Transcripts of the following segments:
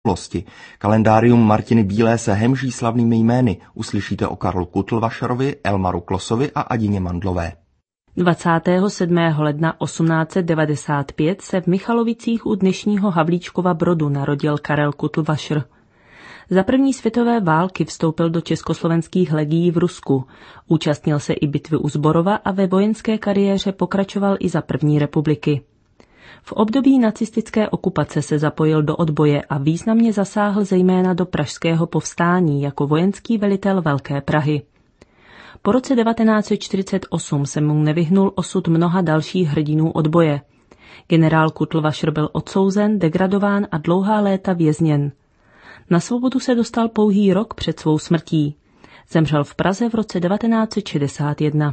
Kalendárium Martiny Bílé se hemží slavnými jmény. Uslyšíte o Karlu Kutlvašerovi, Elmaru Klosovi a Adině Mandlové. 27. ledna 1895 se v Michalovicích u dnešního Havlíčkova Brodu narodil Karel Kutlvašer. Za první světové války vstoupil do československých legií v Rusku. Účastnil se i bitvy u Zborova a ve vojenské kariéře pokračoval i za první republiky. V období nacistické okupace se zapojil do odboje a významně zasáhl zejména do pražského povstání jako vojenský velitel Velké Prahy. Po roce 1948 se mu nevyhnul osud mnoha dalších hrdinů odboje. Generál Kutlvašer byl odsouzen, degradován a dlouhá léta vězněn. Na svobodu se dostal pouhý rok před svou smrtí. Zemřel v Praze v roce 1961.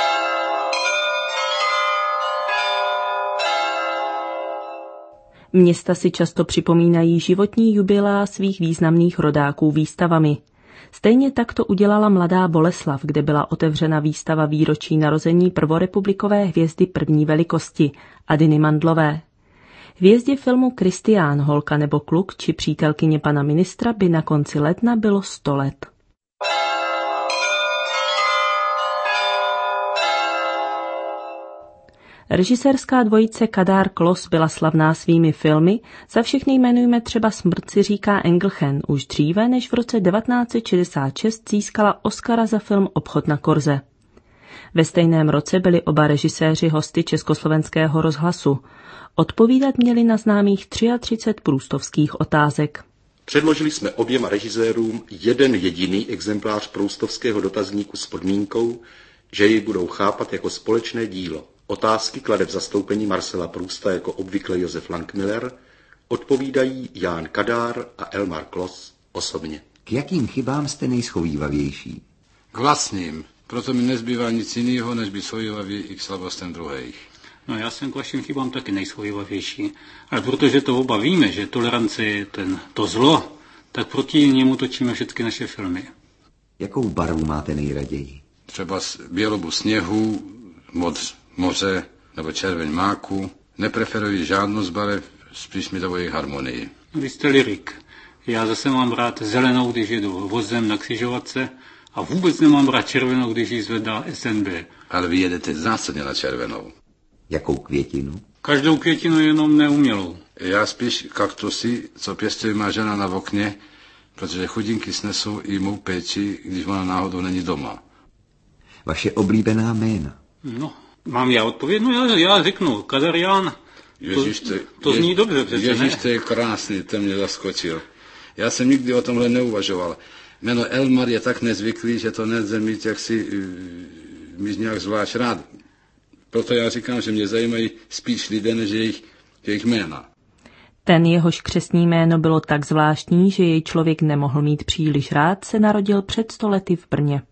Města si často připomínají životní jubilea svých významných rodáků výstavami. Stejně tak to udělala Mladá Boleslav, kde byla otevřena výstava výročí narození prvorepublikové hvězdy první velikosti, Adiny Mandlové. Hvězdě filmu Kristián, holka nebo kluk či přítelkyně pana ministra by na konci ledna bylo 100 let. Režisérská dvojice Kadar-Klos byla slavná svými filmy, za všechny jmenujeme třeba Smrt si říká Engelchen, už dříve než v roce 1966 získala Oscara za film Obchod na Korze. Ve stejném roce byli oba režiséři hosty Československého rozhlasu. Odpovídat měli na známých 33 proustovských otázek. Předložili jsme oběma režisérům jeden jediný exemplář proustovského dotazníku s podmínkou, že jej budou chápat jako společné dílo. Otázky klade v zastoupení Marcela Prousta jako obvykle Josef Langmiller, odpovídají Ján Kadár a Elmar Klos osobně. K jakým chybám jste nejschovívavější? K vlastním. Proto mi nezbývá nic jiného, než být shovívavý i k slabostem druhých. No, já jsem k vašim chybám taky nejschovívavější. Ale protože to oba víme, že tolerance je to zlo, tak proti němu točíme všechny naše filmy. Jakou barvu máte nejraději? Třeba bělobu sněhu, moc moře nebo červeň máku. Nepreferuji žádnou z barev, spíš mi dovolí harmonii. Vy jste lyrik. Já zase mám rád zelenou, když jedu vozem na křižovatce a vůbec nemám rád červenou, když ji zvedá SNB. Ale vy jedete zásadně na červenou. Jakou květinu? Každou květinu, jenom neumělou. Já spíš kaktusy, co pěstuje má žena na okně, protože chudinky snesou i mou péči, když ona náhodou není doma. Vaše oblíbená jména? No, mám já odpověď? No já řeknu, Kadar Ján. To zní dobře přece, Ježíš, to je krásný, to mě zaskočil. Já jsem nikdy o tomhle neuvažoval. Jméno Elmar je tak nezvyklý, že to nelze mít jaksi mít nějak zvlášť rád. Proto já říkám, že mě zajímají spíš lidé, než jejich jména. Ten, jehož křestní jméno bylo tak zvláštní, že jej člověk nemohl mít příliš rád, se narodil před 100 lety v Brně.